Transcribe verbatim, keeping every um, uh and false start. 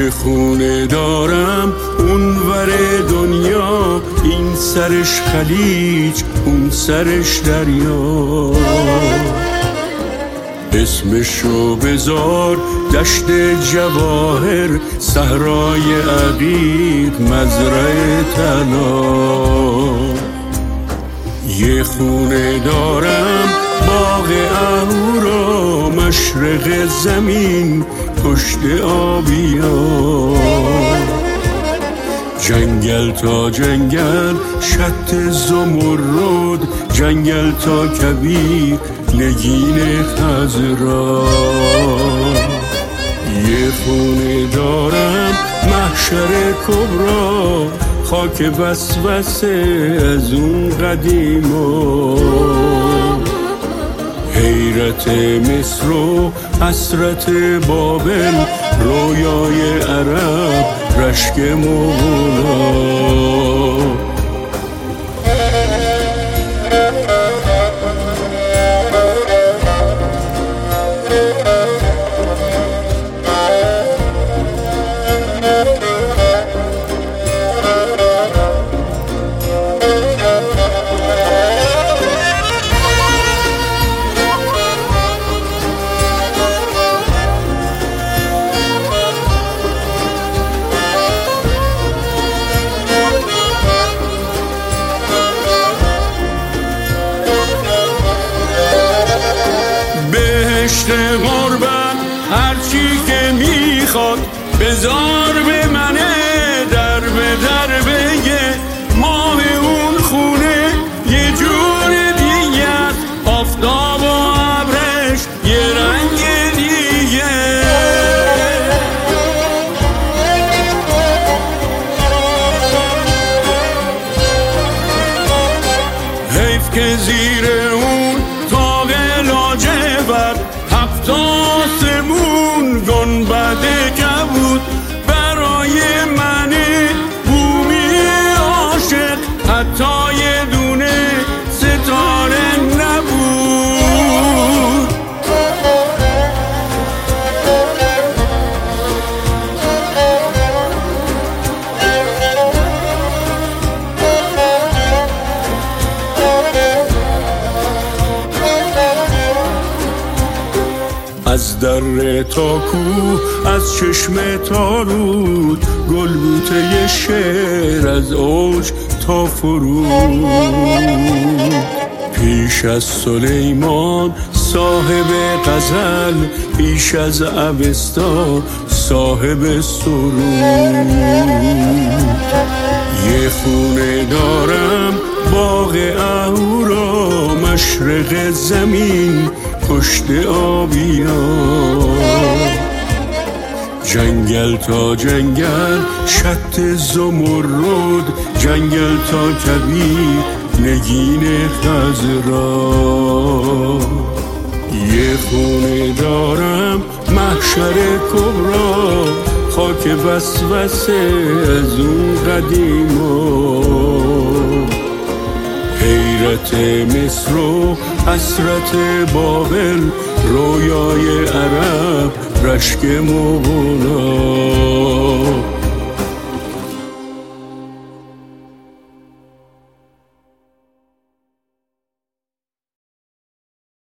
یه خونه دارم اونور دنیا، این سرش خلیج اون سرش دریا. اسمشو بذار دشت جواهر، صحرای عقیق مزرعه طلا. یه خونه دارم باغ اهورا، مشرق زمین پشت آبیا. جنگل تا جنگل شط زمرد، جنگل تا کویر نگین خضرا. یه خونه دارم محشر کبرا، خاک وسوسه از اون قدیما. حیرت مصر و حسرت بابل، رویای عرب رشک مولا. بهشت غربت هرچی که میخواد، بذار به منه در به در بگه. ماه اون خونه یه جور دیگه، آفتاب و ابرش یه رنگ دیگه. حیف که زیر اون تاق لاجورد، هفت آسمون گنبد کبود، برای من بومی عاشق حتی یه دونه ستاره نبود. از دره تا کوه، از چشمه تا رود، گل بوته شعر از اوج تا فرود. پیش از سلیمان صاحب غزل، پیش از اوستا صاحب سرود. یه خونه دارم باغ اهورا، مشرق زمین پشت آبیا. جنگل تا جنگل شط زمرد، جنگل تا کویر نگین خضرا. یه خونه دارم محشر کبرا، خاک وسوسه از اون قدیما. حیرت مصر و حسرت بابل، رویای عرب رشک مولا.